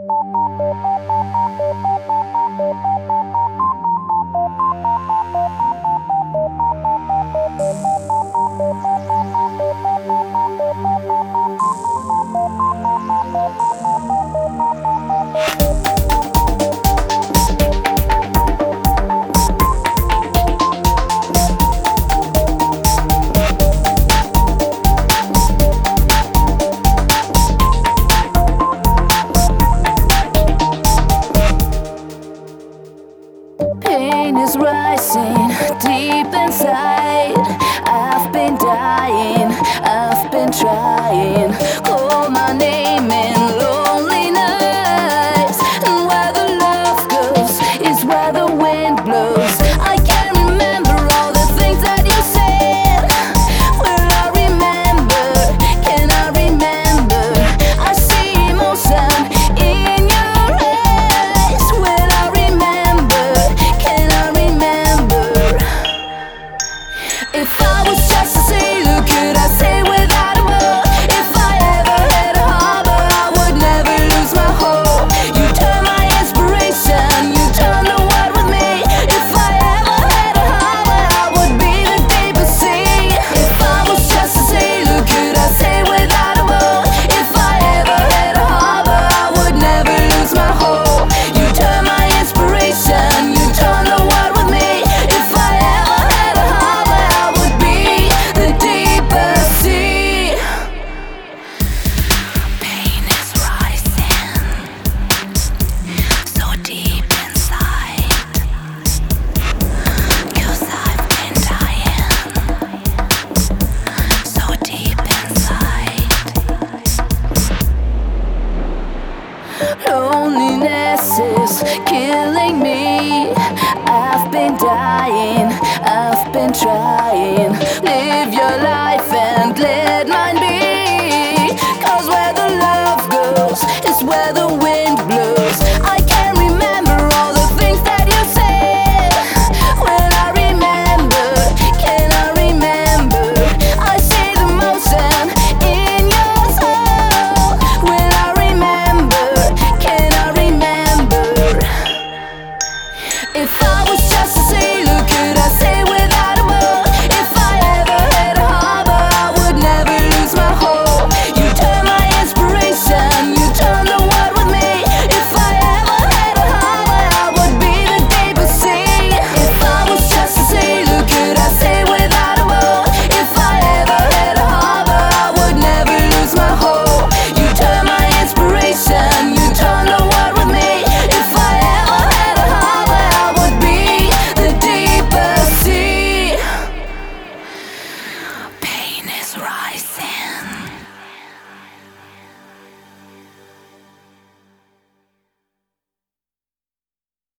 Pain is rising deep inside. I've been dying, I've been trying. Call my name in lonely nights. And where the love goes is where the wind blows. I can't remember all the things that you said. Will I remember? Can I remember? I see emotion in your eyes. Will I remember? Can I remember? If I was just a sailor, could I say without a word? If I ever had a harbor, I would never lose my hope. You turn my inspiration, you turn the world with me. If I ever had a harbor, I would be the deepest sea. If I was just a sailor, could I say without a word? If I ever had a harbor, I would never lose my hope. You turn my inspiration, you turn the world with me. If I ever had a harbor, I would be the deepest sea. Pain is rising so deep inside, 'cause I've been dying so deep inside. Loneliness is killing me. I've been dying, I've been trying. Live your life and let mine be. 'Cause where the love goes is where the wind blows. I can't remember all the things that you said. Will I remember? Can I remember? I see the motion in your soul. Will I remember? Can I remember? If I was just a sailor, could I say without a word? If I ever had a harbor, I would never lose my hope. You turn my inspiration, you turn the world with me. If I ever had a harbor, I would be the deepest sea. If I was just a sailor, could I say without a word? If I ever had a harbor, I would never lose my hope. You turn my inspiration, you turn the world with me. If I ever had a harbor, I would be the deepest sea. Pain is rising.